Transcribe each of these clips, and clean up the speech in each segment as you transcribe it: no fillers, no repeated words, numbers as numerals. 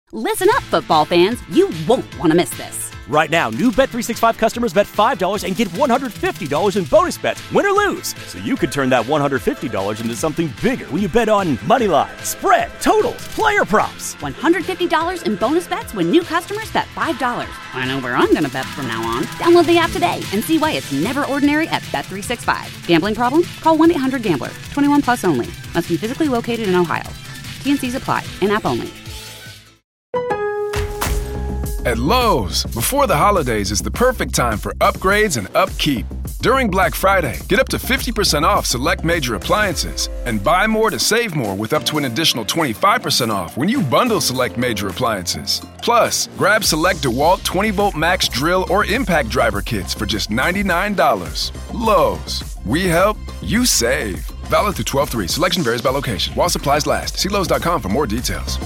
Listen up, football fans. You won't want to miss this. Right now, new Bet365 customers bet $5 and get $150 in bonus bets, win or lose. So you could turn that $150 into something bigger when you bet on money line, spread, totals, player props. $150 in bonus bets when new customers bet $5. I know where I'm going to bet from now on. Download the app today and see why it's never ordinary at Bet365. Gambling problem? Call 1-800-GAMBLER. 21 plus only. Must be physically located in Ohio. T&Cs apply. In-app only. At Lowe's, before the holidays is the perfect time for upgrades and upkeep. During Black Friday, get up to 50% off select major appliances and buy more to save more with up to an additional 25% off when you bundle select major appliances. Plus, grab select DeWalt 20-volt max drill or impact driver kits for just $99. Lowe's, we help, you save. Valid through 12/3. Selection varies by location. While supplies last. See Lowe's.com for more details.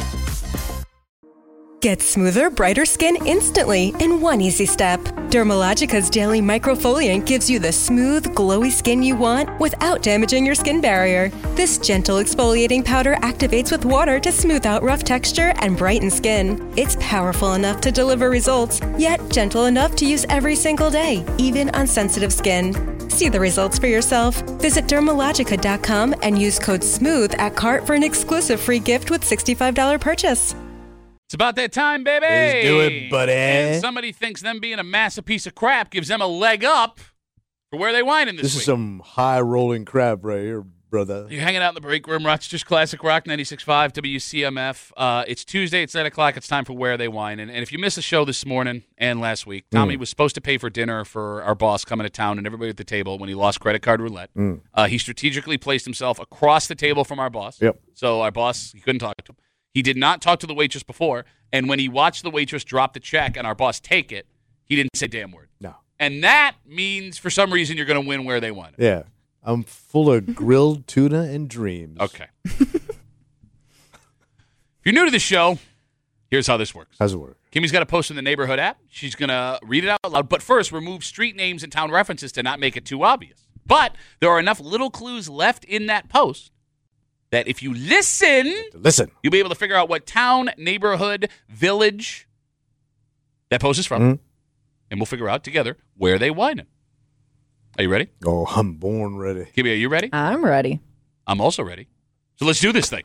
Get smoother, brighter skin instantly in one easy step. Dermalogica's daily microfoliant gives you the smooth, glowy skin you want without damaging your skin barrier. This gentle exfoliating powder activates with water to smooth out rough texture and brighten skin. It's powerful enough to deliver results, yet gentle enough to use every single day, even on sensitive skin. See the results for yourself. Visit Dermalogica.com and use code SMOOTH at cart for an exclusive free gift with $65 purchase. It's about that time, baby. Let's do it, buddy. And somebody thinks them being a massive piece of crap gives them a leg up for where they whining this week. This is some high-rolling crap right here, brother. You're hanging out in the break room, Rochester's Classic Rock 96.5 WCMF. It's Tuesday. It's 9 o'clock. It's time for Where They Whine. And if you missed the show this morning and last week, Tommy was supposed to pay for dinner for our boss coming to town and everybody at the table when he lost credit card roulette. He strategically placed himself across the table from our boss. Yep. So our boss, he couldn't talk to him. He did not talk to the waitress before, and when he watched the waitress drop the check and our boss take it, he didn't say a damn word. No. And that means, for some reason, you're going to win Where They Whine. Yeah. I'm full of grilled tuna and dreams. Okay. If you're new to the show, here's how this works. How's it work? Kimmy's got a post in the Neighborhood app. She's going to read it out loud, but first, remove street names and town references to not make it too obvious. But there are enough little clues left in that post that if you listen, you'll be able to figure out what town, neighborhood, village that post is from. And we'll figure out together where they whining. Are you ready? Oh, I'm born ready. Kimmy, are you ready? I'm ready. I'm also ready. So let's do this thing.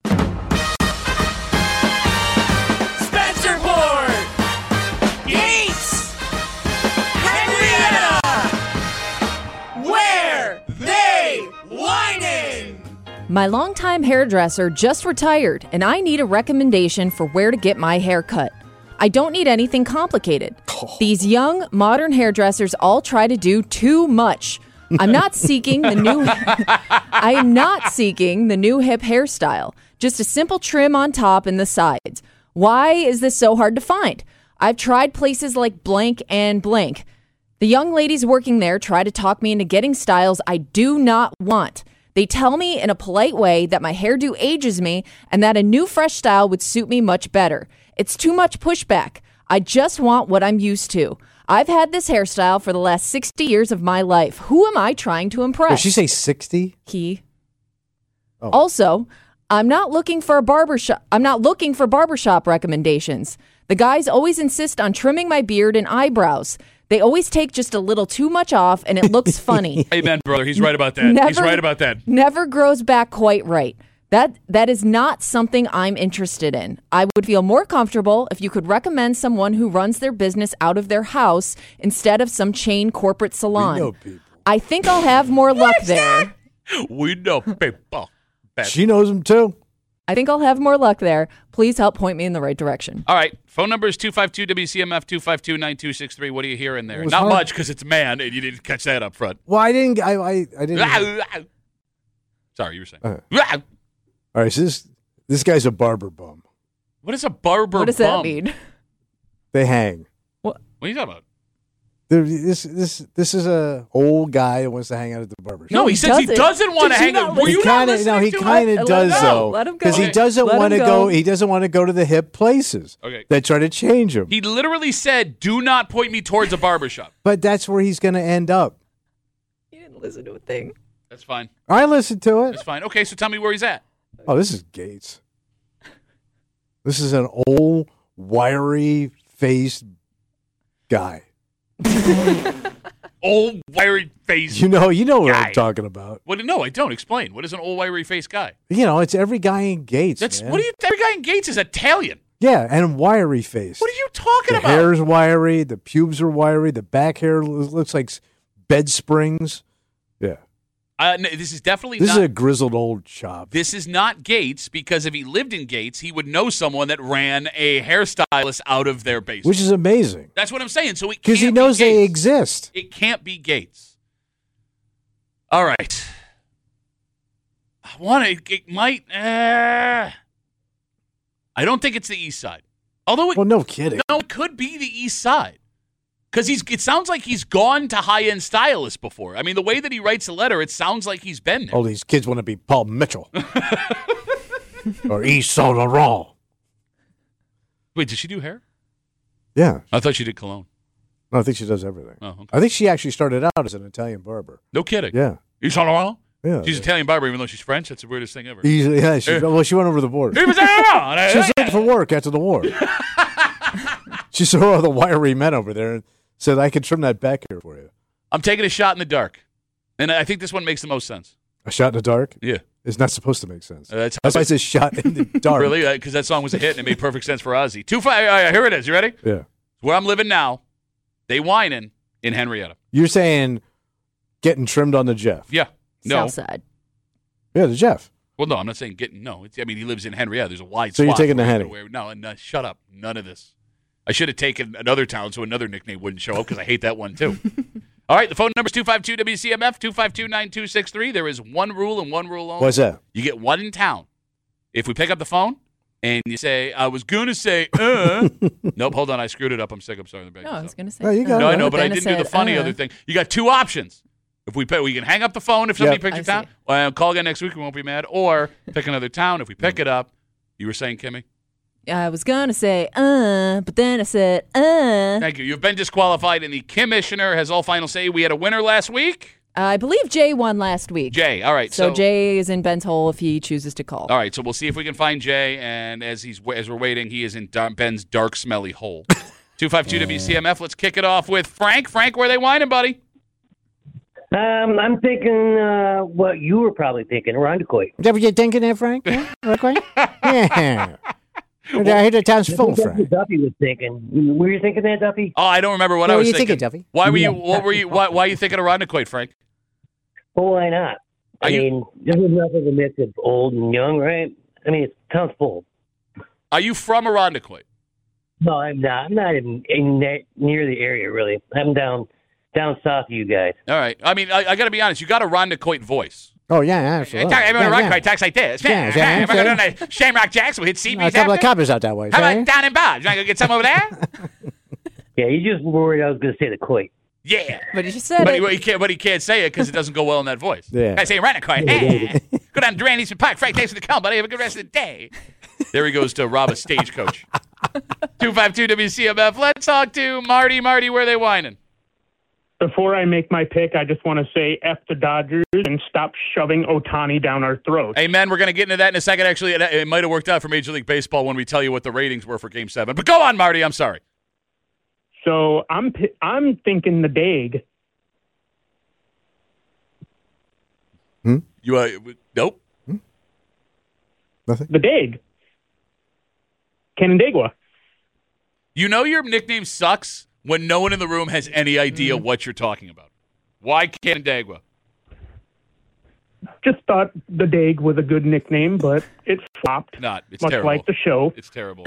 Spencerport! Yates! Henrietta! Where they whining? My longtime hairdresser just retired, and I need a recommendation for where to get my hair cut. I don't need anything complicated. These young, modern hairdressers all try to do too much. I'm not seeking the new I am not seeking the new hip hairstyle. Just a simple trim on top and the sides. Why is this so hard to find? I've tried places like blank and blank. The young ladies working there try to talk me into getting styles I do not want. They tell me in a polite way that my hairdo ages me and that a new fresh style would suit me much better. It's too much pushback. I just want what I'm used to. I've had this hairstyle for the last 60 years of my life. Who am I trying to impress? Did she say 60? Oh. Also, I'm not looking for barbershop recommendations. The guys always insist on trimming my beard and eyebrows. They always take just a little too much off, and it looks funny. Amen, brother. He's right about that. He's right about that. Never grows back quite right. That is not something I'm interested in. I would feel more comfortable if you could recommend someone who runs their business out of their house instead of some chain corporate salon. We know people. I think I'll have more luck there. We know people. She knows them too. I think I'll have more luck there. Please help point me in the right direction. All right. Phone number is 252-WCMF, 252-9263. What do you hear in there? Not hard. much, because it's a man, and you didn't catch that up front. Well, I didn't. Sorry, you were saying. All right, so this guy's a barber bum. What is a barber bum? What does that mean? They hang. What are you talking about? This is a old guy who wants to hang out at the barber shop. No, he says he doesn't want to hang out. Were you not listening to he kind of does though, Let him go. because he doesn't want to go. He doesn't want to go to the hip places that try to change him. He literally said, "Do not point me towards a barbershop." But that's where he's going to end up. You didn't listen to a thing. That's fine. I listened to it. That's fine. Okay, so tell me where he's at. Oh, this is Gates. This is an old, wiry-faced guy. Old, wiry-faced You know what guy. I'm talking about. What? No, I don't. Explain. What is an old, wiry-faced guy? It's every guy in Gates. That's man. what do you? Every guy in Gates is Italian. Yeah, and wiry-faced. What are you talking The about? hair's wiry. The pubes are wiry. The back hair looks like bed springs. Yeah. No, this is definitely This not. is a grizzled old chop. This is not Gates, because if he lived in Gates, he would know someone that ran a hairstylist out of their basement. Which is amazing. That's what I'm saying. So it Because he can't knows be they Gates. exist. It can't be Gates. All right. I want to. It might. I don't think it's the East Side. Although Well, no kidding. it could be the East Side. Because it sounds like he's gone to high-end stylists before. I mean, the way that he writes a letter, it sounds like he's been there. All these kids want to be Paul Mitchell. Or Yves Saint Laurent. Wait, did she do hair? Yeah. I thought she did cologne. No, I think she does everything. Oh, okay. I think she actually started out as an Italian barber. No kidding. Yeah. You saw Laurent? Yeah. She's Italian barber, even though she's French. That's the weirdest thing ever. She went over the border. She was looking for work after the war. She saw all the wiry men over there and said, I can trim that back here for you. I'm taking a shot in the dark. And I think this one makes the most sense. A shot in the dark? Yeah. It's not supposed to make sense. That's why I said shot in the dark. Really? Because that song was a hit and it made perfect sense for Ozzy. 2-5. Here it is. You ready? Yeah. Where I'm living now, they whining in Henrietta. You're saying getting trimmed on the Jeff. Yeah. No. Southside. Yeah, the Jeff. Well, no, I'm not saying getting. No. I mean, he lives in Henrietta. There's a wide So you're swath taking the from Henny. everywhere. No, shut up. None of this. I should have taken another town so another nickname wouldn't show up because I hate that one too. All right, the phone number is 252-WCMF, 252-9263. There is one rule and one rule only. What's that? You get one in town. If we pick up the phone and you say, I was going to say, nope, hold on, I screwed it up. I'm sick. I'm sorry. No, I was going to say. No, you got No, it. I know, but I Then didn't do the funny other thing. You got two options. If we can hang up the phone if somebody Yep. picks a town. Call again next week. We won't be mad. Or pick another town. If we pick it up, you were saying, Kimmy? I was going to say, but then I said, Thank you. You've been disqualified, and the commissioner has all final say. We had a winner last week. I believe Jay won last week. Jay, all right. So Jay is in Ben's hole if he chooses to call. All right, so we'll see if we can find Jay, and as we're waiting, he is in Ben's dark, smelly hole. 252-WCMF, let's kick it off with Frank. Frank, where are they whining, buddy? I'm thinking what you were probably thinking, Rondequoit. Is that what you're thinking there, Frank? Yeah. Yeah. I hear the town's full, That's what Frank. Duffy was thinking. Were you thinking that, Duffy? Oh, I don't remember what What I were was you thinking. thinking, Duffy? Why were you? Why are you thinking of Rondequoit, Frank? Well, why not? I mean, this is nothing a mix of old and young, right? I mean, it sounds full. Are you from Rondequoit? No, I'm not. I'm not even near the area, really. I'm down south of you guys. All right. I mean, I got to be honest. You got a Rondequoit voice. Oh, yeah, absolutely. Rondequoit talks like this. Yeah, We're going to Shamrock Jacks. We hit CB's a couple of after. coppers out that way. How see? about down in Bob's? You want to go get some over there? Yeah, you just worried I was going to say the Coit. Yeah. But you said it. He can't say it because it doesesn't go well in that voice. Yeah. I say Rondequoit. Go down to Durand Eastman Park. Frank, thanks for the call, buddy. Have a good rest of the day. There he goes to rob a stagecoach. 252-WCMF. Let's talk to Marty. Marty, where are they whining? Before I make my pick, I just want to say F the Dodgers and stop shoving Ohtani down our throats. Amen. We're going to get into that in a second. Actually, it might have worked out for Major League Baseball when we tell you what the ratings were for Game 7. But go on, Marty. I'm sorry. So I'm thinking the Daig. You nope. Nothing. The Daig. Canandaigua. You know your nickname sucks when no one in the room has any idea what you're talking about. Why Canandaigua? Just thought the Daig was a good nickname, but it flopped. Not. It's much terrible. like the show. It's terrible.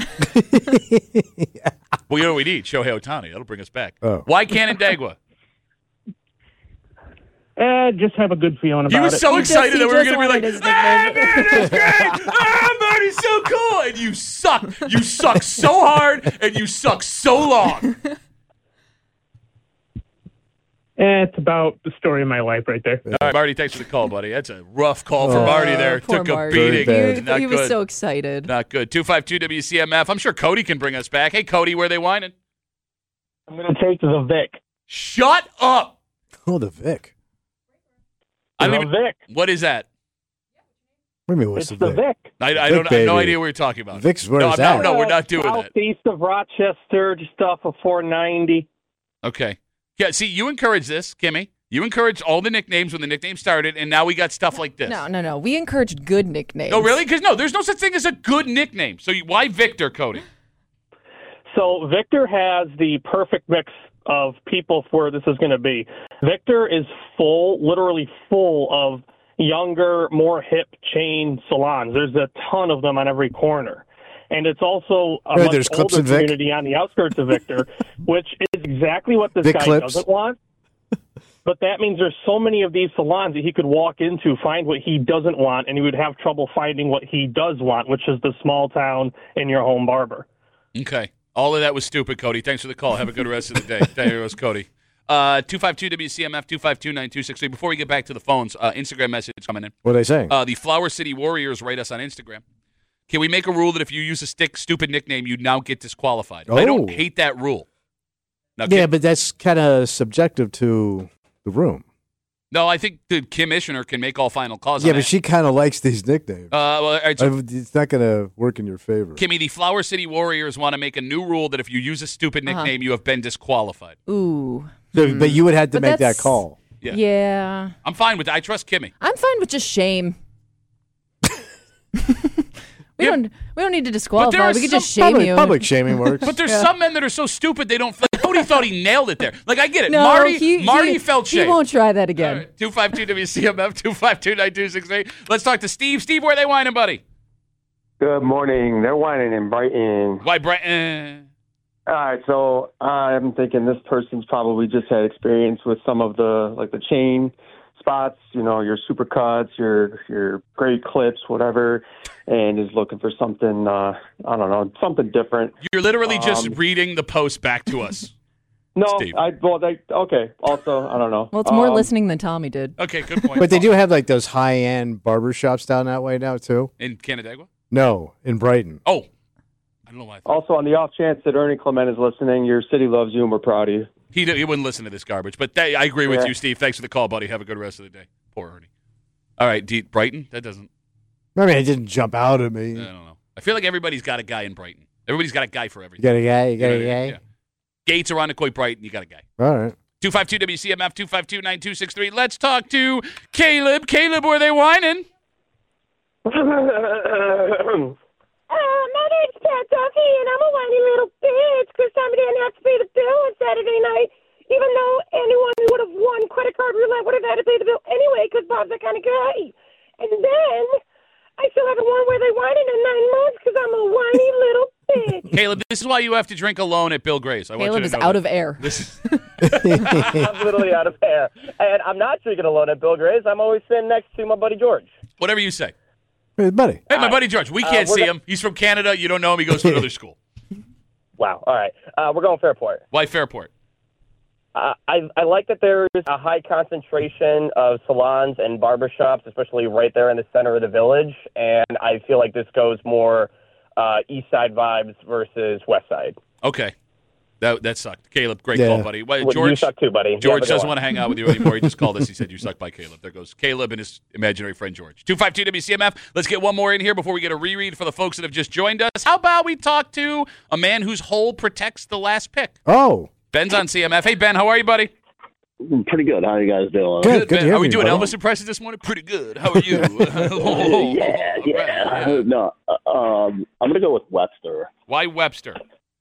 Well, you know what we need? Shohei Ohtani. That'll bring us back. Oh. Why Canandaigua? Just have a good feeling about it. He was so excited that we were going to be like, his man, that's great. Marty's so cool. And you suck. You suck so hard, and you suck so long. It's about the story of my life right there. All right, Marty, thanks for the call, buddy. That's a rough call for Marty there. Poor Took a Marty. beating. Not He was good. so excited. Not good. 252-WCMF. I'm sure Cody can bring us back. Hey, Cody, where are they whining? I'm going to take the Vic. Shut up. Oh, the Vic. I don't The even, Vic. what is that? What do you mean, what's It's the the Vic? Vic. I Vic, don't. I have no baby. idea what you're talking about. Vic's where no, it's I'm at. no, we're not doing that. Southeast of Rochester, just off of 490. Okay. Yeah. See, you encourage this, Kimmy. You encouraged all the nicknames when the nickname started, and now we got stuff like this. No. We encouraged good nicknames. Oh, really? Because there's no such thing as a good nickname. So why Victor, Cody? So Victor has the perfect mix of people for where this is going to be. Victor is literally full of younger, more hip chain salons. There's a ton of them on every corner. And it's also a much there's Clips older and Vic. community on the outskirts of Victor, which is exactly what this Vic guy Clips. doesn't want. But that means there's so many of these salons that he could walk into, find what he doesn't want, and he would have trouble finding what he does want, which is the small town in your home barber. Okay. All of that was stupid, Cody. Thanks for the call. Have a good rest of the day. There goes Cody. 252-WCMF, 252-9263. Before we get back to the phones, Instagram message coming in. What are they saying? The Flower City Warriors write us on Instagram. Can we make a rule that if you use a stupid nickname, you now get disqualified? I don't hate that rule. Now, yeah, but that's kind of subjective to the room. No, I think the Kim Ishner can make all final calls. Yeah, on but that. she kind of likes these nicknames. Well, all right, so It's not going to work in your favor. Kimmy, the Flower City Warriors want to make a new rule that if you use a stupid nickname, you have been disqualified. Ooh. So, but you would have to But make that that's- call. Yeah. I'm fine with that. I trust Kimmy. I'm fine with just shame. We don't need to disqualify. We could just shame you. Public shaming works. But there's some men that are so stupid they don't. Like, Cody thought he nailed it there. Like I get it. No, Marty felt shame. He won't try that again. 252-WCMF, 252-9263. Let's talk to Steve. Steve, where are they whining, buddy? Good morning. They're whining in Brighton. Why, Brighton? All right, so I'm thinking this person's probably just had experience with some of the chain spots, your supercuts, your great clips, whatever, and is looking for something, I don't know, something different. You're literally just reading the post back to us. No, Steve. okay. Also, I don't know. Well, it's more listening than Tommy did. Okay, good point. But they do have like those high-end barbershops down that way now, too. In Canandaigua? No, in Brighton. Oh. I don't know why. Also, on the off chance that Ernie Clement is listening, your city loves you and we're proud of you. He wouldn't listen to this garbage. But I agree with Yeah. you, Steve. Thanks for the call, buddy. Have a good rest of the day. Poor Ernie. All right, Brighton? That doesn't... I mean, it didn't jump out at me. I don't know. I feel like everybody's got a guy in Brighton. Everybody's got a guy for everything. You got a guy? You got a guy? Yeah. Gates around the Coit Brighton, you got a guy. All right. 252-WCMF, 252-9263. Let's talk to Caleb. Caleb, where are they whining? My name's Pat Duffy, and I'm a whiny little bitch because somebody didn't have to pay the bill on Saturday night, even though anyone who would have won credit card roulette would have had to pay the bill anyway because Bob's that kind of guy. And then I still haven't won where they whining in 9 months because I'm a whiny little bitch. Caleb, this is why you have to drink alone at Bill Gray's. I want Caleb you is to know out that. of air. I'm literally out of air. And I'm not drinking alone at Bill Gray's. I'm always sitting next to my buddy George. Whatever you say. Hey, buddy. Hey, my buddy George. We can't see him. He's from Canada. You don't know him. He goes to another school. Wow. All right. We're going Fairport. Why Fairport? I like that there's a high concentration of salons and barbershops, especially right there in the center of the village. And I feel like this goes more east side vibes versus west side. Okay. That sucked. Caleb, great Yeah. call, buddy. Well, George, you suck too, buddy. George Yeah, doesn't want to hang out with you anymore. He just called us. He said, you suck by Caleb. There goes Caleb and his imaginary friend George. 252-WCMF. Let's get one more in here before we get a reread for the folks that have just joined us. How about we talk to a man whose hole protects the last pick? Oh. Ben's on CMF. Hey, Ben, how are you, buddy? Pretty good. How are you guys doing? Good to Ben. hear Are we you, doing buddy. Elvis impressions this morning? Pretty good. How are you? Yeah. No, I'm going to go with Webster. Why Webster?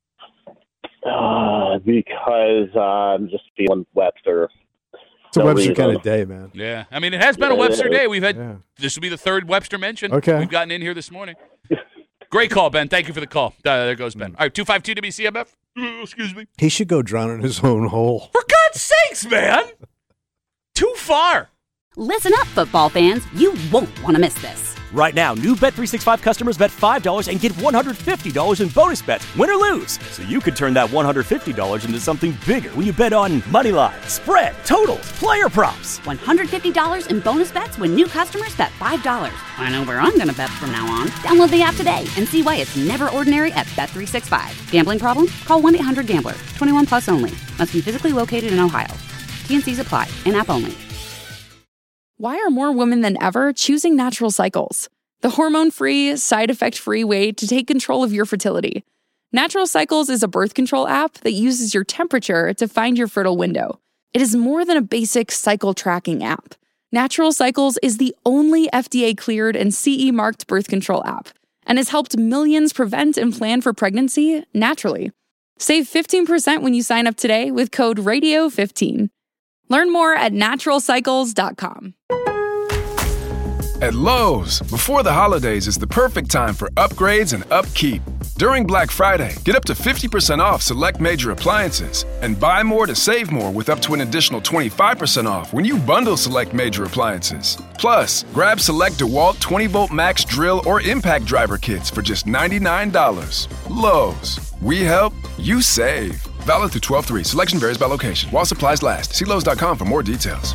Because I'm just feeling Webster. It's a No Webster reason. kind of day, man. Yeah. I mean, it has been a Yeah, Webster yeah. day. We've had Yeah. This will be the third Webster mention Okay. we've gotten in here this morning. Great call, Ben. Thank you for the call. There goes Ben. All right, 252-WCMF. Excuse me. He should go drown in his own hole. For God's sakes, man. Too far. Listen up, football fans. You won't want to miss this. Right now, new Bet365 customers bet $5 and get $150 in bonus bets, win or lose. So you could turn that $150 into something bigger when you bet on money line, spread, totals, player props. $150 in bonus bets when new customers bet $5. I know where I'm going to bet from now on. Download the app today and see why it's never ordinary at Bet365. Gambling problem? Call 1-800-GAMBLER. 21 plus only. Must be physically located in Ohio. T&Cs apply. In-app only. Why are more women than ever choosing Natural Cycles? the hormone-free, side-effect-free way to take control of your fertility. Natural Cycles is a birth control app that uses your temperature to find your fertile window. It is more than a basic cycle tracking app. Natural Cycles is the only FDA-cleared and CE-marked birth control app and has helped millions prevent and plan for pregnancy naturally. Save 15% when you sign up today with code RADIO15. Learn more at naturalcycles.com. At Lowe's, before the holidays is the perfect time for upgrades and upkeep. During Black Friday, get up to 50% off select major appliances and buy more to save more with up to an additional 25% off when you bundle select major appliances. Plus, grab select DeWalt 20-volt max drill or impact driver kits for just $99. Lowe's, we help, you save. Valid through 12/3. Selection varies by location. While supplies last. See Lowe's.com for more details.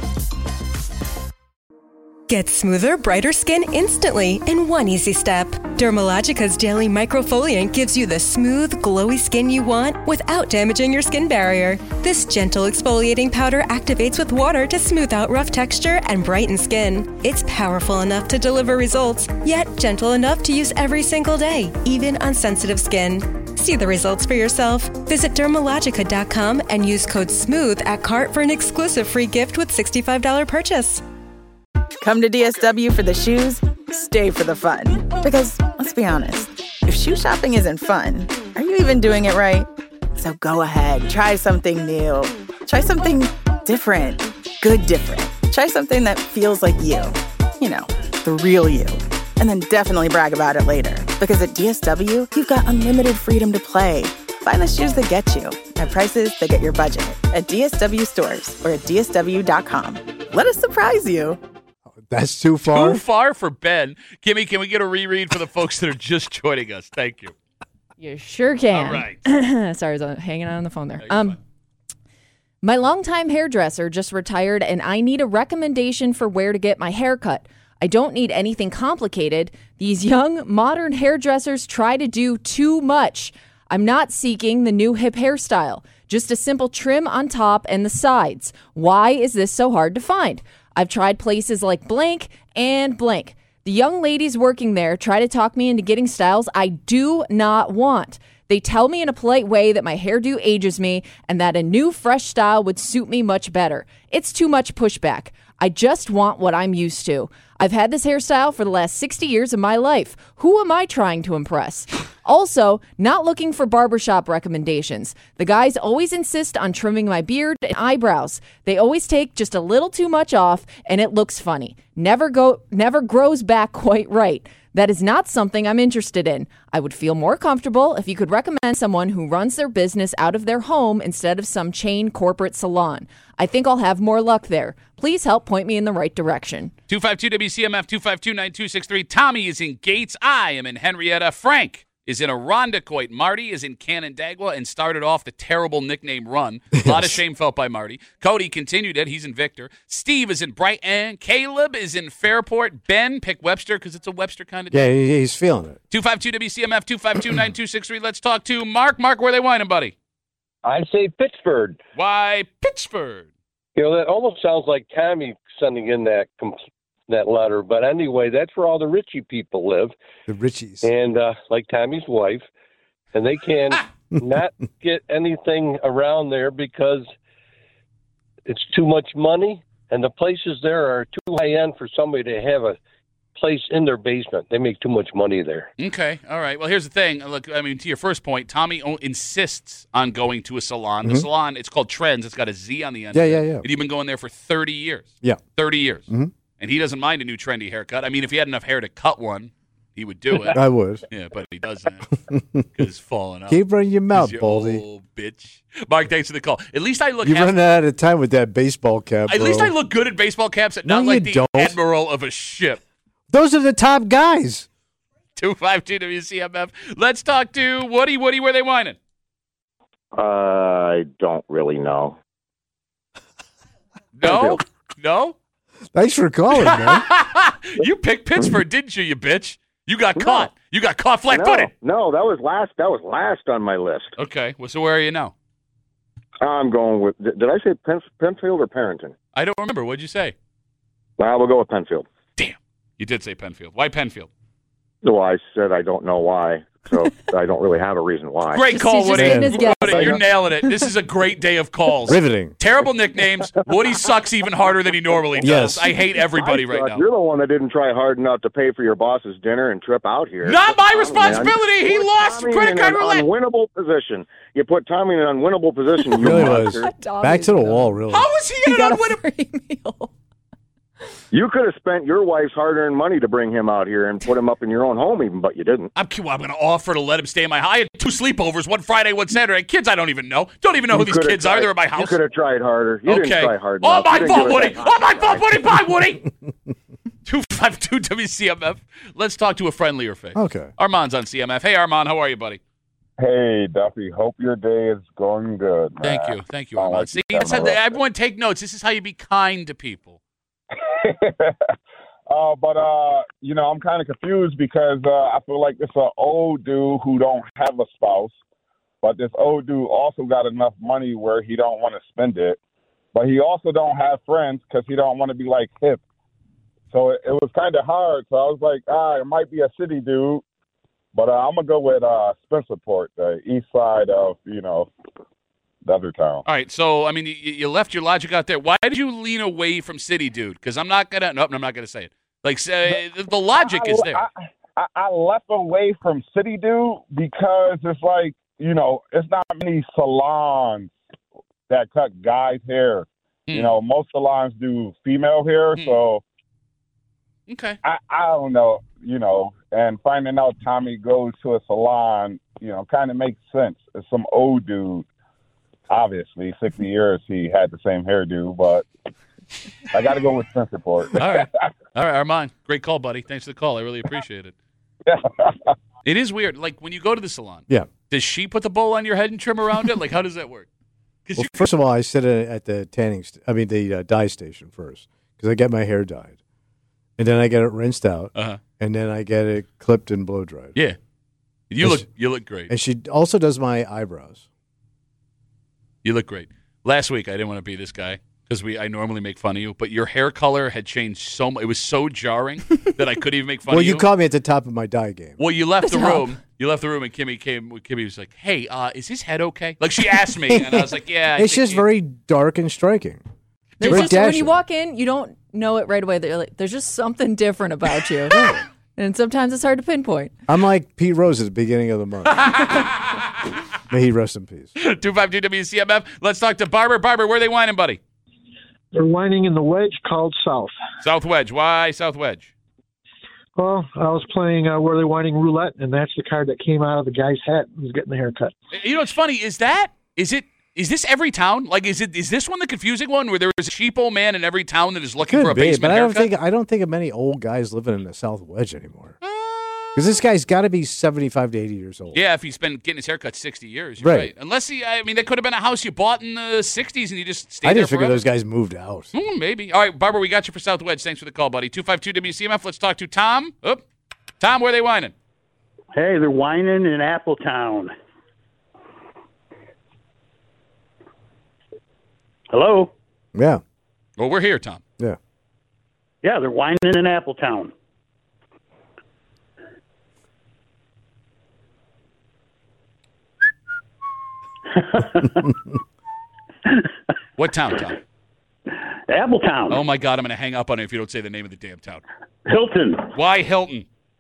Get smoother, brighter skin instantly in one easy step. Dermalogica's Daily Microfoliant gives you the smooth, glowy skin you want without damaging your skin barrier. This gentle exfoliating powder activates with water to smooth out rough texture and brighten skin. It's powerful enough to deliver results, yet gentle enough to use every single day, even on sensitive skin. See the results for yourself. Visit Dermalogica.com and use code SMOOTH at cart for an exclusive free gift with $65 purchase. Come to DSW for the shoes, stay for the fun. Because, let's be honest, if shoe shopping isn't fun, are you even doing it right? So go ahead, try something new. Try something different. Good different. Try something that feels like you. You know, the real you. And then definitely brag about it later. Because at DSW, you've got unlimited freedom to play. Find the shoes that get you at prices that get your budget at DSW stores or at DSW.com. Let us surprise you. That's too far. Too far for Ben. Kimmy, can we get a reread for the folks that are just joining us? Thank you. You sure can. All right. Sorry, I was hanging out on the phone there. My longtime hairdresser just retired, and I need a recommendation for where to get my hair cut. I don't need anything complicated. These young, modern hairdressers try to do too much. I'm not seeking the new hip hairstyle. Just a simple trim on top and the sides. Why is this so hard to find? I've tried places like blank and blank. The young ladies working there try to talk me into getting styles I do not want. They tell me in a polite way that my hairdo ages me and that a new fresh style would suit me much better. It's too much pushback. I just want what I'm used to. I've had this hairstyle for the last 60 years of my life. Who am I trying to impress? Also, not looking for barbershop recommendations. The guys always insist on trimming my beard and eyebrows. They always take just a little too much off, and it looks funny. Never grows back quite right. That is not something I'm interested in. I would feel more comfortable if you could recommend someone who runs their business out of their home instead of some chain corporate salon. I think I'll have more luck there. Please help point me in the right direction. 252-WCMF, 252-9263. Tommy is in Gates. I am in Henrietta. Frank is in Irondequoit. Marty is in Canandaigua and started off the terrible nickname run. A lot of shame felt by Marty. Cody continued it. He's in Victor. Steve is in Brighton. Caleb is in Fairport. Ben, pick Webster because it's a Webster kind of day. Yeah, he's feeling it. 252-WCMF, 252-9263. Let's talk to Mark. Mark, where are they whining, buddy? I'd say Pittsburgh. Why Pittsburgh? You know, that almost sounds like Tommy sending in that letter. But anyway, that's where all the Ritchie people live. The Ritchies. And like Tommy's wife. And they can not get anything around there because it's too much money. And the places there are too high end for somebody to have a place in their basement. They make too much money there. Okay, all right. Well, here's the thing. Look, I mean, to your first point, Tommy insists on going to a salon. Mm-hmm. The salon, it's called Trends. It's got a Z on the end. Yeah. And you've been going there for 30 years. Yeah. 30 years. Mm-hmm. And he doesn't mind a new trendy haircut. I mean, if he had enough hair to cut one, he would do it. I would. Yeah, but he doesn't because it's falling out. Keep running your mouth, Baldy. Old bitch. Mark, thanks for the call. At least I look. You're running out of time with that baseball cap. At least I look good at baseball caps, not like the don't. admiral of a ship. Those are the top guys. 252-WCMF. Let's talk to Woody. Woody, where are they whining? I don't really know. No? No? Thanks for calling, man. You picked Pittsburgh, didn't you, you bitch? You got caught. You got caught flat-footed. No, that was last on my list. Okay. Well, so where are you now? I'm going with. Did I say Penfield or Parrington? I don't remember. What'd you say? Well, we'll go with Penfield. Damn. You did say Penfield. Why Penfield? Well, I said I don't know why, so I don't really have a reason why. Great call, Woody. Woody, you're nailing it. This is a great day of calls. Riveting. Terrible nicknames. Woody sucks even harder than he normally does. Yes. I hate everybody right now. You're the one that didn't try hard enough to pay for your boss's dinner and trip out here. Not my Tommy, responsibility. man. He lost Tommy credit in card an roulette. unwinnable position. You put Tommy in an unwinnable position. It You really monster. was. Back to the wall, really. How was he in an unwinnable? You could have spent your wife's hard-earned money to bring him out here and put him up in your own home, even, but you didn't. I'm going to offer to let him stay in my house. I had 2 sleepovers, one Friday, one Saturday. Kids I don't even know. Don't even know who these kids are. They're at my house. You could have tried harder. You didn't try hard Oh, enough. my You didn't fault, give it Woody. that Oh, my hot fault, try. Woody. Bye, Woody. 252 WCMF. Let's talk to a friendlier face. Okay. Armand's on CMF. Hey, Armand. How are you, buddy? Hey, Duffy. Hope your day is going good, man. Thank you. Thank you, Sound Armand. like See, you're it's having a rough everyone take notes. This is how you be kind to people. But I'm kind of confused because I feel like it's an old dude who don't have a spouse, but this old dude also got enough money where he don't want to spend it, but he also don't have friends because he don't want to be like hip. So it was kind of hard. So I was like, it might be a city dude, but I'm gonna go with Spencerport, the east side of the other town. All right, so I mean, you left your logic out there. Why did you lean away from City Dude? Because I'm not gonna say it. Like, say, the logic is there. I left away from City Dude because it's like it's not many salons that cut guys' hair. Most salons do female hair, so okay. I don't know. And finding out Tommy goes to a salon, kind of makes sense. It's some old dude. Obviously, 60 years he had the same hairdo, but I got to go with Spencerport. All right, Armand, great call, buddy. Thanks for the call. I really appreciate it. It is weird. Like when you go to the salon, does she put the bowl on your head and trim around it? Like how does that work? Well, first of all, I sit at the the dye station first because I get my hair dyed, and then I get it rinsed out, and then I get it clipped and blow dried. Yeah, you look great. And she also does my eyebrows. You look great. Last week, I didn't want to be this guy because I normally make fun of you, but your hair color had changed so much. It was so jarring that I couldn't even make fun of you. Well, you caught me at the top of my dye game. Well, you left the room. You left the room, and Kimmy was like, "Hey, is his head okay?" Like she asked me, and I was like, "Yeah." It's just very dark and striking. When you walk in, you don't know it right away. There's just something different about you. And sometimes it's hard to pinpoint. I'm like Pete Rose at the beginning of the month. May he rest in peace. 252 WCMF. Let's talk to Barber. Barber, where are they whining, buddy? They're whining in the wedge called South. South Wedge. Why South Wedge? Well, I was playing Where They Whining Roulette, and that's the card that came out of the guy's hat who was getting the haircut. You know what's funny? Is this every town? Like, is this one the confusing one where there is a cheap old man in every town that is looking for a basement haircut? But I don't think of many old guys living in the South Wedge anymore. Because this guy's got to be 75 to 80 years old. Yeah, if he's been getting his haircut 60 years, you're right. Unless that could have been a house you bought in the 60s and you just stayed there I just figured forever. those guys moved out. Maybe. All right, Barbara, we got you for South Wedge. Thanks for the call, buddy. 252 WCMF. Let's talk to Tom. Tom, where are they whining? Hey, they're whining in Appletown. Hello? Yeah. Well, we're here, Tom. Yeah. Yeah, they're whining in Appletown. What town, Tom? Appletown. Oh, my God, I'm going to hang up on you if you don't say the name of the damn town. Hilton. Why Hilton?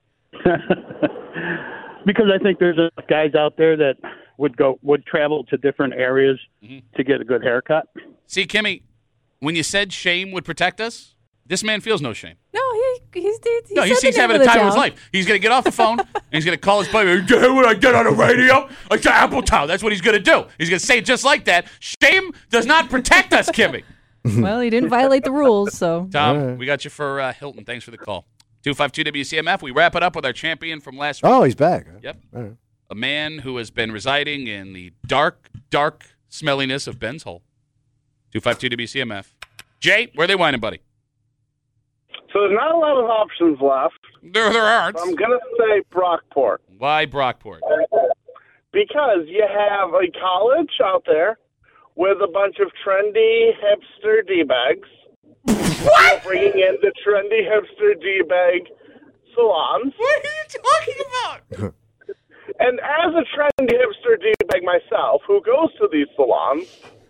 Because I think there's enough guys out there that would travel to different areas to get a good haircut. See, Kimmy, when you said shame would protect us, this man feels no shame. No, he's having a time of his life. He's going to get off the phone, and he's going to call his buddy. You hear what I did on the radio? I said Appletown. That's what he's going to do. He's going to say it just like that. Shame does not protect us, Kimmy. Well, he didn't violate the rules, so. Tom, we got you for Hilton. Thanks for the call. 252 WCMF. We wrap it up with our champion from last week. Oh, he's back. Yep. All right. A man who has been residing in the dark, dark smelliness of Ben's Hole. 252 WCMF. Jay, where are they whining, buddy? So there's not a lot of options left. There aren't. I'm going to say Brockport. Why Brockport? Because you have a college out there with a bunch of trendy hipster D-bags. What? Bringing in the trendy hipster D-bag salons. What are you talking about? And as a trendy hipster D-bag myself, who goes to these salons...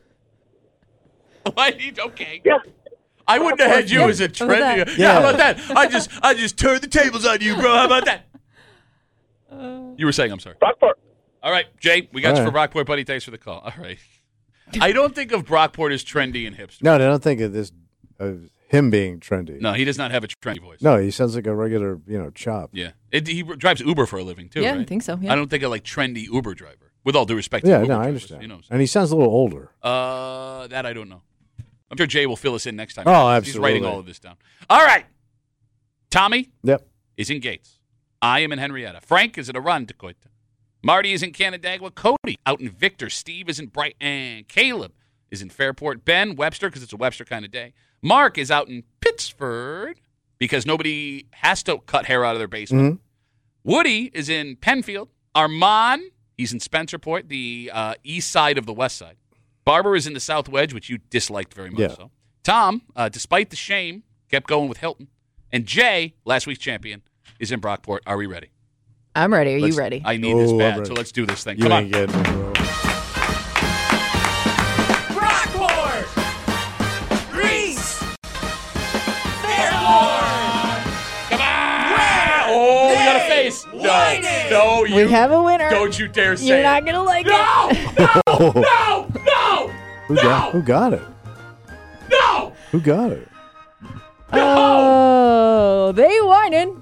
Okay. Yeah. I wouldn't have had you as a trendy... Yeah, how about that? I just turned the tables on you, bro. How about that? You were saying, I'm sorry. Brockport. All right, Jay, we got All you for right. Brockport, buddy. Thanks for the call. All right. I don't think of Brockport as trendy and hipster. No, I don't think of this of him being trendy. No, he does not have a trendy voice. No, he sounds like a regular, chop. Yeah. He drives Uber for a living, too, Yeah, right? I think so, yeah. I don't think of, trendy Uber driver. With all due respect to Yeah, Uber no, I drivers, understand. You know what I'm And he sounds a little older. saying? That I don't know. I'm sure Jay will fill us in next time. Oh, He's absolutely. writing all of this down. All right. Tommy Yep. is in Gates. I am in Henrietta. Frank is in Arundecoit. Marty is in Canandaigua. Cody out in Victor. Steve is in Brighton. Caleb is in Fairport. Ben, Webster, because it's a Webster kind of day. Mark is out in Pittsford because nobody has to cut hair out of their basement. Mm-hmm. Woody is in Penfield. Armand, he's in Spencerport, the east side of the west side. Barber is in the South Wedge, which you disliked very much. Yeah. So Tom, despite the shame, kept going with Hilton. And Jay, last week's champion, is in Brockport. Are we ready? I'm ready. Are you Let's- ready? I need this I'm bad, ready. so let's do this thing. You Come ain't on. getting it, bro. Brockport! Greece! Fairlawn! Come on! Oh, we got a face. No, you. We have a winner. Don't you dare say You're it. not going to like No! it. No! Who got it? No! Who got it? Oh, they whining.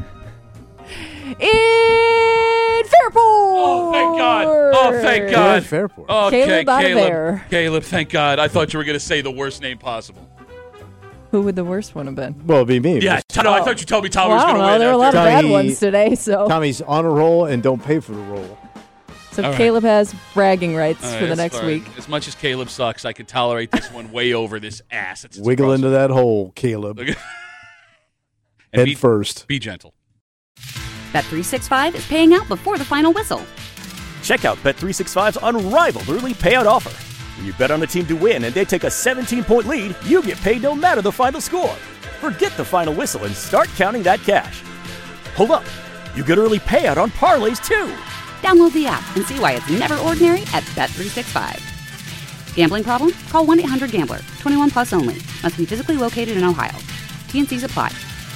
In Fairport. Oh, thank God. Oh, thank God. in Fairport. Okay, Caleb out of there. Caleb, thank God. I thought you were going to say the worst name possible. Who would the worst one have been? Well, it'd be me. Yeah, no, I thought you told me Tom Well, was I going don't to know. win. There were a lot of Tommy- bad ones today, so Tommy's on a roll and don't pay for the roll. so All right. Caleb has bragging rights All right, for the that's next all right. week. As much as Caleb sucks, I can tolerate this one way over this ass. It's Wiggle into that hole, Caleb. And Head first. Be gentle. Bet365 is paying out before the final whistle. Check out Bet365's unrivaled early payout offer. When you bet on a team to win and they take a 17-point lead, you get paid no matter the final score. Forget the final whistle and start counting that cash. Hold up. You get early payout on parlays, too. Download the app and see why it's never ordinary at Bet365. Gambling problem? Call 1-800-GAMBLER. 21 plus only. Must be physically located in Ohio. T&Cs apply.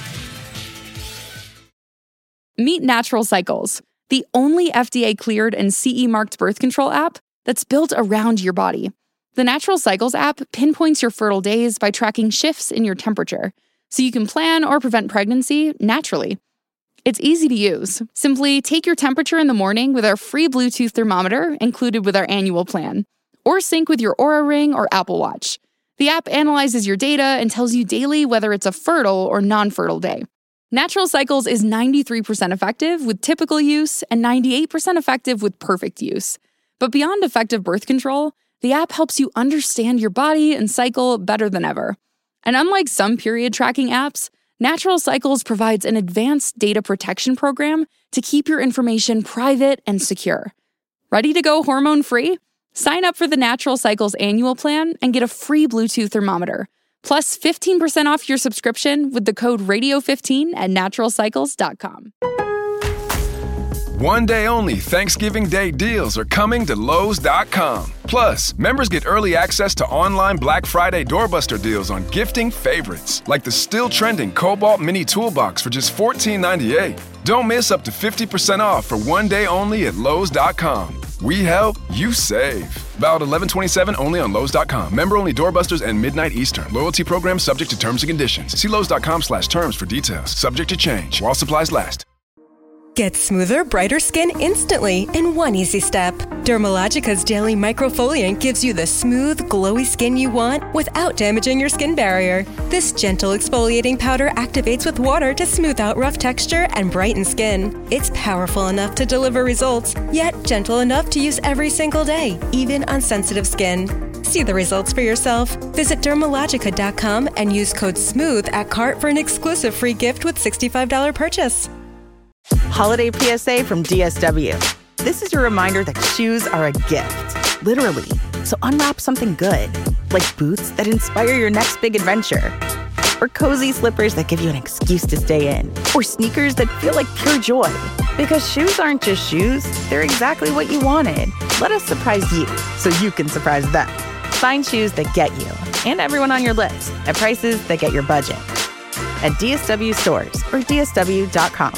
Meet Natural Cycles, the only FDA-cleared and CE-marked birth control app that's built around your body. The Natural Cycles app pinpoints your fertile days by tracking shifts in your temperature, so you can plan or prevent pregnancy naturally. It's easy to use. Simply take your temperature in the morning with our free Bluetooth thermometer included with our annual plan, or sync with your Oura Ring or Apple Watch. The app analyzes your data and tells you daily whether it's a fertile or non-fertile day. Natural Cycles is 93% effective with typical use and 98% effective with perfect use. But beyond effective birth control, the app helps you understand your body and cycle better than ever. And unlike some period tracking apps, Natural Cycles provides an advanced data protection program to keep your information private and secure. Ready to go hormone-free? Sign up for the Natural Cycles annual plan and get a free Bluetooth thermometer. Plus 15% off your subscription with the code radio15 at naturalcycles.com. One day only Thanksgiving Day deals are coming to Lowe's.com. Plus, members get early access to online Black Friday doorbuster deals on gifting favorites, like the still trending Cobalt Mini Toolbox for just $14.98. Don't miss up to 50% off for one day only at Lowe's.com. We help, you save. Valid 11/27 only on Lowe's.com. Member only doorbusters and midnight Eastern. Loyalty program subject to terms and conditions. See Lowe's.com/terms for details. Subject to change while supplies last. Get smoother, brighter skin instantly in one easy step. Dermalogica's Daily Microfoliant gives you the smooth, glowy skin you want without damaging your skin barrier. This gentle exfoliating powder activates with water to smooth out rough texture and brighten skin. It's powerful enough to deliver results, yet gentle enough to use every single day, even on sensitive skin. See the results for yourself. Visit Dermalogica.com and use code SMOOTH at cart for an exclusive free gift with $65 purchase. Holiday PSA from DSW. This is your reminder that shoes are a gift, literally. So unwrap something good, like boots that inspire your next big adventure. or cozy slippers that give you an excuse to stay in, or sneakers that feel like pure joy. Because shoes aren't just shoes, they're exactly what you wanted. Let us surprise you so you can surprise them. Find shoes that get you and everyone on your list at prices that get your budget. At DSW stores or DSW.com.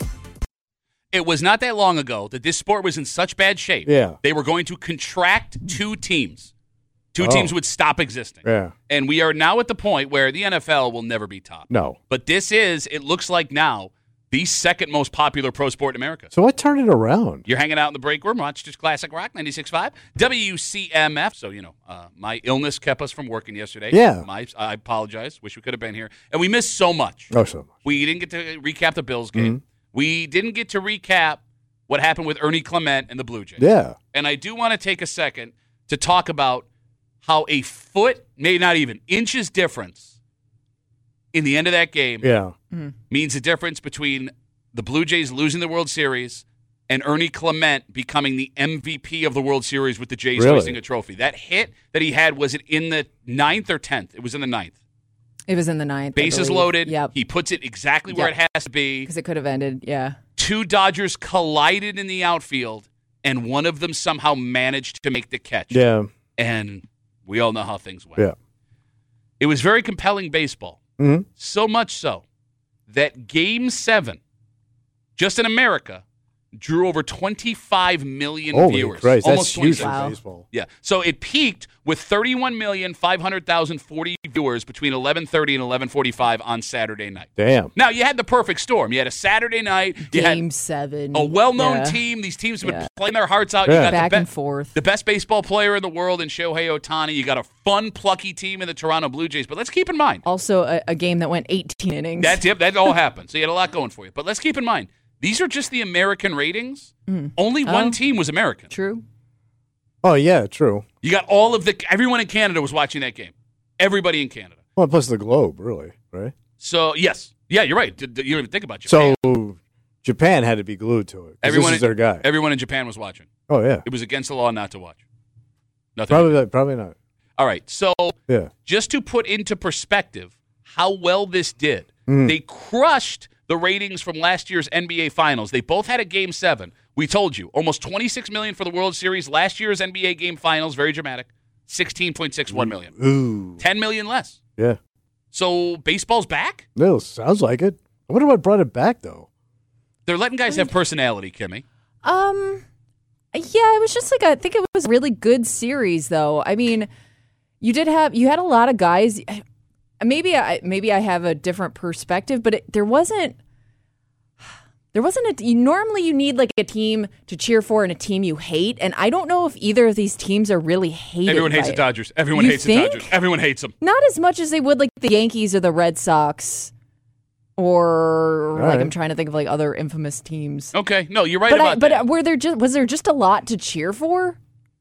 It was not that long ago that this sport was in such bad shape. Yeah. They were going to contract 2 teams. 2 teams would stop existing. Yeah. And we are now at the point where the NFL will never be top. No. But this is, it looks like now, the second most popular pro sport in America. So what turned it around? You're hanging out in the break room, Rochester's Classic Rock, 96.5, WCMF. So, my illness kept us from working yesterday. Yeah. I apologize. Wish we could have been here. And we missed so much. Oh, so much. We didn't get to recap the Bills game. Mhm. We didn't get to recap what happened with Ernie Clement and the Blue Jays. Yeah. And I do want to take a second to talk about how a foot, maybe not even inches difference in the end of that game means the difference between the Blue Jays losing the World Series and Ernie Clement becoming the MVP of the World Series with the Jays hoisting a trophy. That hit that he had, was it in the 9th or 10th? It was in the 9th. It was in the 9th. Bases loaded. Yep. He puts it exactly where it has to be. Because it could have ended, yeah. 2 Dodgers collided in the outfield, and one of them somehow managed to make the catch. Yeah. And we all know how things went. Yeah. It was very compelling baseball. Mhm. So much so that Game 7, just in America, drew over 25 million Holy viewers. Christ, Almost that's huge 26. for baseball. Yeah. So it peaked with 31,500,040 viewers between 11:30 and 11:45 on Saturday night. Damn. Now, you had the perfect storm. You had a Saturday night. You Game had 7. a well-known Yeah. team. These teams have been Yeah. playing their hearts out. Yeah. You got Back the and forth. the best baseball player in the world in Shohei Ohtani. You got a fun, plucky team in the Toronto Blue Jays. But let's keep in mind. Also, a game that went 18 innings. That all happened. So you had a lot going for you. But let's keep in mind, these are just the American ratings. Only one team was American. True. Oh, yeah, true. You got everyone in Canada was watching that game. Everybody in Canada. Well, plus the globe, really, right? So, yes. Yeah, you're right. You don't even think about Japan. So Japan had to be glued to it. This is their guy. Everyone in Japan was watching. Oh, yeah. It was against the law not to watch. Nothing. Probably not. All right. So, Yeah. just to put into perspective how well this did, Mm. they crushed the ratings from last year's NBA Finals. They both had a Game 7. We told you, almost 26 million for the World Series. Last year's NBA Game Finals, very dramatic, 16.61 million. Ooh. 10 million less. Yeah. So baseball's back? No, sounds like it. I wonder what brought it back, though. They're letting guys have personality, Kimmy. Yeah, it was just I think it was a really good series, though. I mean, you had a lot of guys. Maybe I have a different perspective, but there wasn't normally you need a team to cheer for and a team you hate, and I don't know if either of these teams are really hated. Everyone hates by the Dodgers. Everyone You hates think? the Dodgers. Everyone hates them. Not as much as they would the Yankees or the Red Sox, or right. I'm trying to think of other infamous teams. Okay, no, you're right about that. But was there just a lot to cheer for?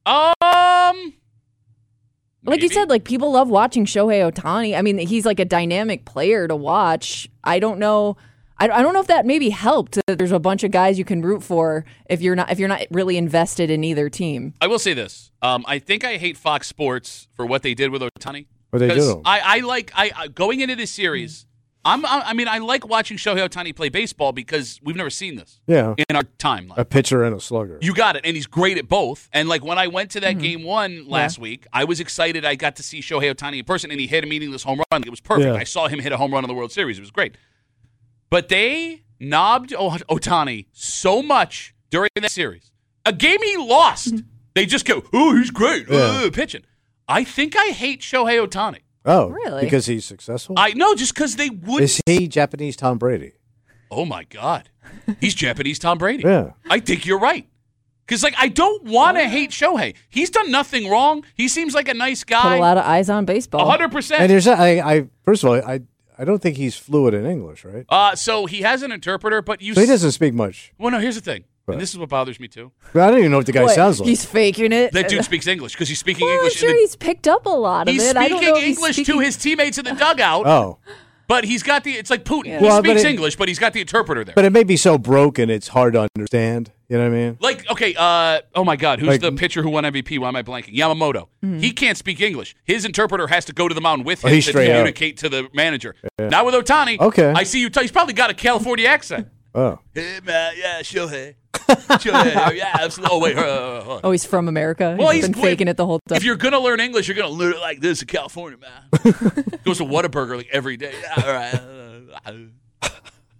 Like you said, people love watching Shohei Ohtani. I mean, he's a dynamic player to watch. I don't know. I don't know if that maybe helped. That there's a bunch of guys you can root for if you're not really invested in either team. I will say this. I think I hate Fox Sports for what they did with Ohtani. What they Because do? I going into this series, I like watching Shohei Ohtani play baseball because we've never seen this Yeah. in our time. A pitcher and a slugger. You got it, and he's great at both. And when I went to that Game 1 last week, I was excited. I got to see Shohei Ohtani in person, and he hit a meaningless home run. It was perfect. Yeah. I saw him hit a home run in the World Series. It was great. But they knobbed Ohtani so much during that series. A game he lost. They just go, oh, he's great, pitching. I think I hate Shohei Ohtani. Oh, really? Because he's successful? Just because they wouldn't. Is he Japanese Tom Brady? Oh, my God. He's Japanese Tom Brady. Yeah. I think you're right. Because, I don't want to hate Shohei. He's done nothing wrong. He seems like a nice guy. Put a lot of eyes on baseball. 100%. And there's first of all, I don't think he's fluent in English, right? So he has an interpreter, but So he doesn't speak much. Well, no, here's the thing. And this is what bothers me, too. But I don't even know what the guy sounds like. He's faking it. That dude speaks English because he's speaking Well, I'm English. sure he's picked up a lot of He's it. I don't speaking know if he's English to speaking- his teammates in the dugout. Oh. But he's got it's like Putin. Well, He but speaks it- English, but he's got the interpreter there. But it may be so broken it's hard to understand. You know what I mean? Like, okay, oh my God, who's Like- the pitcher who won MVP? Why am I blanking? Yamamoto. He can't speak English. His interpreter has to go to the mound with him he's to straight up. communicate to the manager. Yeah. Not with Ohtani. Okay. I see you. He's probably got a California accent. Oh. Hey, man, yeah, sure. Hey. Sure, yeah, absolutely. Oh, wait. hold on. Oh, he's from America. Well, He's been faking it the whole time. If you're going to learn English, you're going to learn it like this in California, man. Goes to Whataburger like every day. Yeah, all right.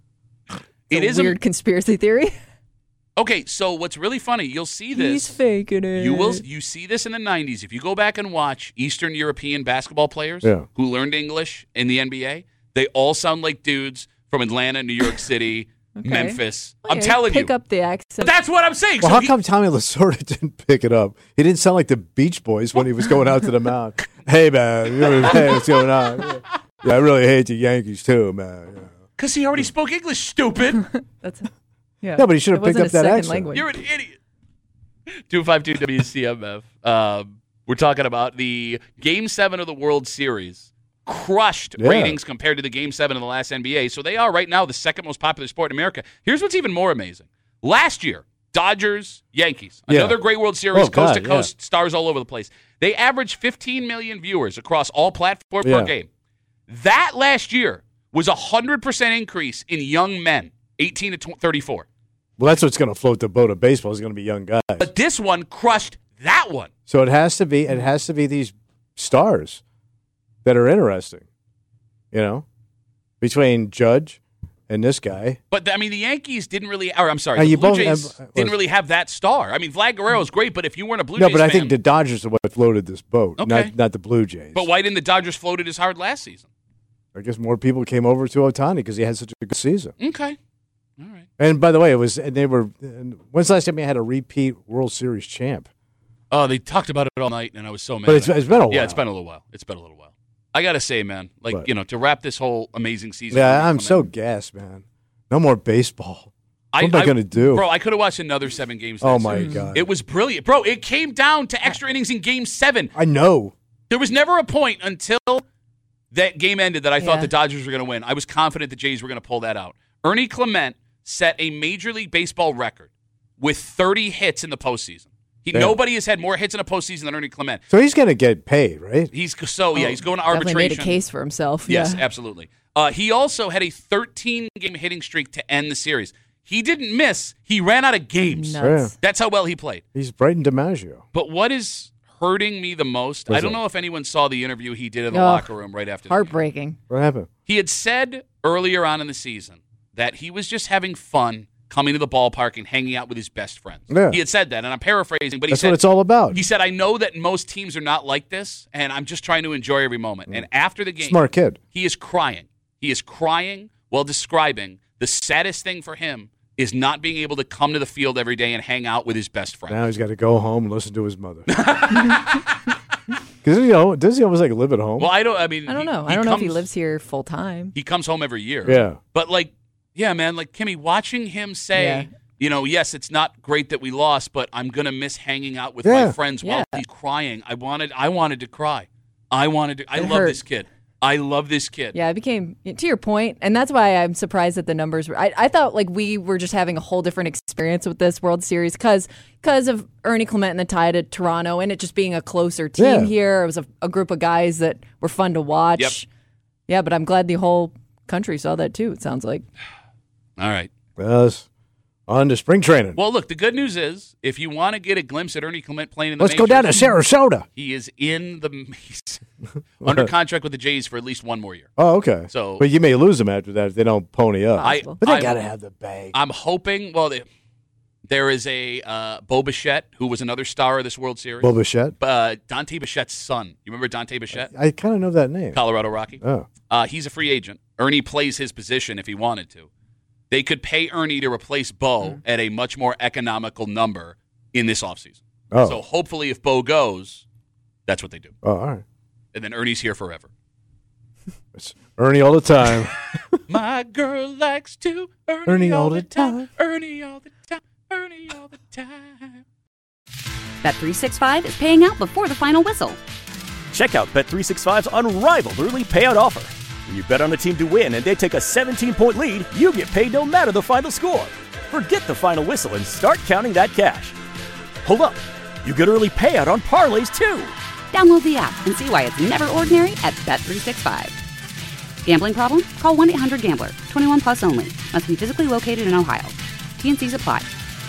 It is a weird conspiracy theory. Okay, so what's really funny, you'll see this. He's faking it. You see this in the 90s. If you go back and watch Eastern European basketball players who learned English in the NBA, they all sound like dudes from Atlanta, New York City, Memphis. I'm telling you. Pick up the accent. That's what I'm saying. Well, So how come Tommy Lasorda didn't pick it up? He didn't sound like the Beach Boys when he was going out to the mound. Hey, man. Hey, what's going on? Yeah, I really hate the Yankees, too, man. Yeah. Because he already spoke English, stupid. Yeah, but he should have It picked wasn't up a that second accent. language. You're an idiot. 252 WCMF. We're talking about the Game 7 of the World Series. Crushed ratings compared to the Game 7 of the last NBA. So they are right now the second most popular sport in America. Here's what's even more amazing. Last year, Dodgers, Yankees. Another great World Series, coast to coast, stars all over the place. They averaged 15 million viewers across all platforms per game. That last year was a 100% increase in young men, 18 to 34. Well, that's what's going to float the boat of baseball is going to be young guys. But this one crushed that one. So it has to be these stars that are interesting, you know, between Judge and this guy. But, I mean, the Yankees didn't really, or I'm sorry, Now, the you Blue both Jays have- didn't really have that star. I mean, Vlad Guerrero's great, but if you weren't a Blue No, Jays but I fan, think the Dodgers are what floated this boat, Okay. not the Blue Jays. but why didn't the Dodgers float it as hard last season? I guess more people came over to Ohtani because he had such a good season. Okay. All right. And by the way, when's the last time they had a repeat World Series champ? Oh, they talked about it all night, and I was so mad. But it's been a while. Yeah, it's been a little while. I got to say, man, to wrap this whole amazing season. Yeah, I'm so gassed, man. No more baseball. What am I going to do? Bro, I could have watched another 7 games. Oh, next my series. God. It was brilliant. Bro, it came down to extra innings in Game 7. I know. There was never a point until that game ended that I thought Yeah. the Dodgers were going to win. I was confident the Jays were going to pull that out. Ernie Clement set a Major League Baseball record with 30 hits in the postseason. Damn. Nobody has had more hits in a postseason than Ernie Clement. So he's going to get paid, right? He's going to arbitration. Definitely made a case for himself. Yes, yeah. absolutely. He also had a 13-game hitting streak to end the series. He didn't miss. He ran out of games. Nuts. Yeah. That's how well he played. He's Bryton DiMaggio. But what is hurting me the most, What's I don't that? know if anyone saw the interview he did in the Ugh. locker room right after the game. Heartbreaking. What happened? He had said earlier on in the season that he was just having fun coming to the ballpark and hanging out with his best friends. Yeah. He had said that, and I'm paraphrasing, but he That's said what it's all about. He said, I know that most teams are not like this, and I'm just trying to enjoy every moment. And after the game, Smart kid. he is crying. He is crying while describing the saddest thing for him is not being able to come to the field every day and hang out with his best friend. Now he's got to go home and listen to his mother. Because does he always like live at home? Well, I don't know. I don't know if he lives here full time. He comes home every year. Yeah. But man, Kimmy, watching him say, yes, it's not great that we lost, but I'm gonna miss hanging out with my friends while he's crying. I wanted to cry. I love hurt. this kid. I love this kid. Yeah, it became, to your point, and that's why I'm surprised that the numbers were. I thought we were just having a whole different experience with this World Series because of Ernie Clement and the tie to Toronto and it just being a closer team here. It was a group of guys that were fun to watch. Yep. Yeah, but I'm glad the whole country saw that too, it sounds like. All right. On to spring training. Well, look, the good news is if you want to get a glimpse at Ernie Clement playing in the Let's go down to majors, Sarasota. He is he's under contract with the Jays for at least one more year. Oh, okay. So, but you may lose them after that if they don't pony up. But they got to have the bag. I'm hoping. Well, there is a Bo Bichette who was another star of this World Series. Bo Bichette? Dante Bichette's son. You remember Dante Bichette? I kind of know that name. Colorado Rocky. Oh. He's a free agent. Ernie plays his position if he wanted to. They could pay Ernie to replace Bo at a much more economical number in this offseason. Oh. So hopefully if Bo goes, that's what they do. Oh, all right. And then Ernie's here forever. It's Ernie all the time. My girl likes to Ernie all the time. Ernie all the time. Ernie all the time. Bet365 is paying out before the final whistle. Check out Bet365's unrivaled early payout offer. When you bet on a team to win and they take a 17-point lead, you get paid no matter the final score. Forget the final whistle and start counting that cash. Hold up. You get early payout on parlays, too. Download the app and see why it's never ordinary at Bet365. Gambling problem? Call 1-800-GAMBLER. 21 plus only. Must be physically located in Ohio. T&Cs apply.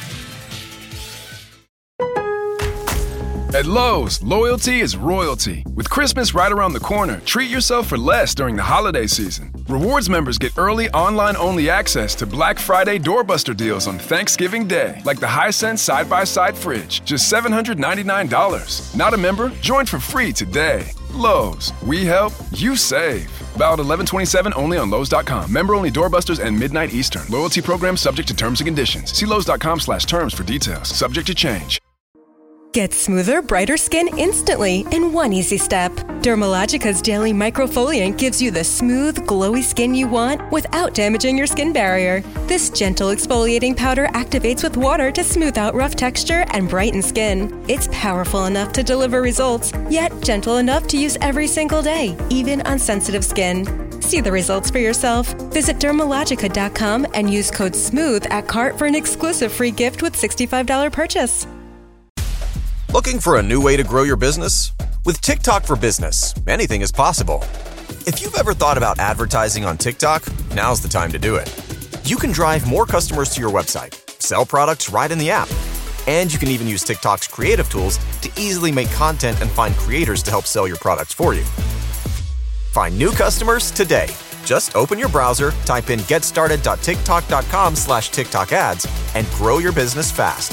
At Lowe's, loyalty is royalty. With Christmas right around the corner, treat yourself for less during the holiday season. Rewards members get early online-only access to Black Friday doorbuster deals on Thanksgiving Day, like the Hisense side-by-side fridge, just $799. Not a member? Join for free today. Lowe's, we help, you save. Valid 11/27 only on Lowe's.com. Member-only doorbusters and midnight Eastern. Loyalty program subject to terms and conditions. See Lowe's.com/terms for details. Subject to change. Get smoother, brighter skin instantly in one easy step. Dermalogica's Daily Microfoliant gives you the smooth, glowy skin you want without damaging your skin barrier. This gentle exfoliating powder activates with water to smooth out rough texture and brighten skin. It's powerful enough to deliver results, yet gentle enough to use every single day, even on sensitive skin. See the results for yourself. Visit Dermalogica.com and use code SMOOTH at cart for an exclusive free gift with $65 purchase. Looking for a new way to grow your business? With TikTok for Business, anything is possible. If you've ever thought about advertising on TikTok, now's the time to do it. You can drive more customers to your website, sell products right in the app, and you can even use TikTok's creative tools to easily make content and find creators to help sell your products for you. Find new customers today. Just open your browser, type in getstarted.tiktok.com/TikTok ads, and grow your business fast.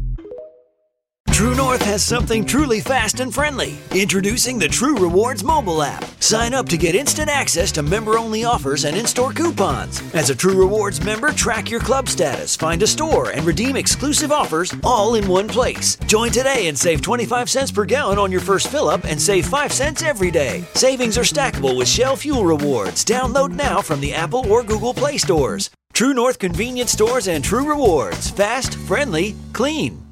True North has something truly fast and friendly. Introducing the True Rewards mobile app. Sign up to get instant access to member-only offers and in-store coupons. As a True Rewards member, track your club status, find a store, and redeem exclusive offers all in one place. Join today and save 25 cents per gallon on your first fill-up and save 5 cents every day. Savings are stackable with Shell Fuel Rewards. Download now from the Apple or Google Play stores. True North convenience stores and True Rewards. Fast, friendly, clean.